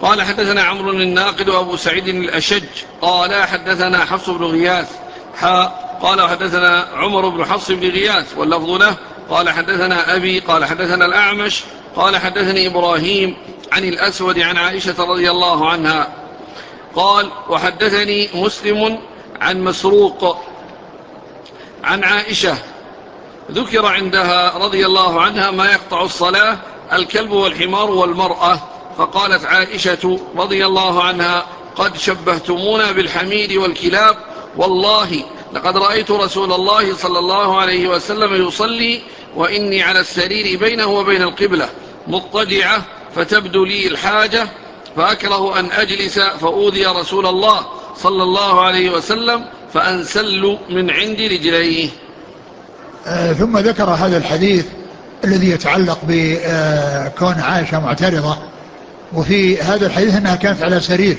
قال حدثنا عمرو الناقد وأبو سعيد الأشج قال حدثنا حفص بن غياث قال حدثنا عمر بن حفص بن غياث واللفظ له قال حدثنا أبي قال حدثنا الأعمش قال حدثني إبراهيم عن الأسود عن عائشة رضي الله عنها قال وحدثني مسلم عن مسروق عن عائشة ذكر عندها رضي الله عنها ما يقطع الصلاة الكلب والحمار والمرأة، فقالت عائشة رضي الله عنها قد شبهتمونا بالحمير والكلاب، والله لقد رأيت رسول الله صلى الله عليه وسلم يصلي وإني على السرير بينه وبين القبلة مضطجعة فتبدو لي الحاجة فأكره أن أجلس فأوذي رسول الله صلى الله عليه وسلم فأنسل من عند رجليه. ثم ذكر هذا الحديث الذي يتعلق بكون عائشة معترضة، وفي هذا الحديث أنها كانت على سرير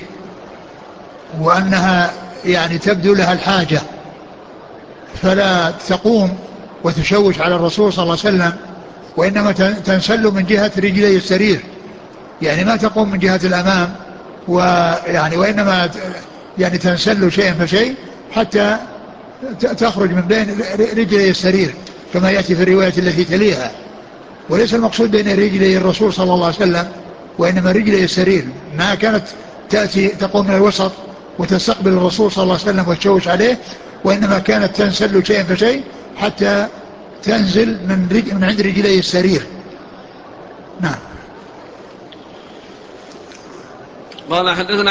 وأنها يعني تبدو لها الحاجة فلا تقوم وتشوش على الرسول صلى الله عليه وسلم، وإنما تنسل من جهة رجلي السرير، يعني ما تقوم من جهة الأمام وإنما يعني تنسل شيئا فشيء حتى تخرج من بين رجلي السرير كما يأتي في الرواية التي تليها. وليس المقصود بين رجلي الرسول صلى الله عليه وسلم وإنما رجلي السرير، ما كانت تقوم من الوسط وتستقبل الرسول صلى الله عليه وسلم وتشوش عليه، وإنما كانت تنسل شيئا فشيء حتى تنزل من عند رجلي السرير. نعم. قال حدثنا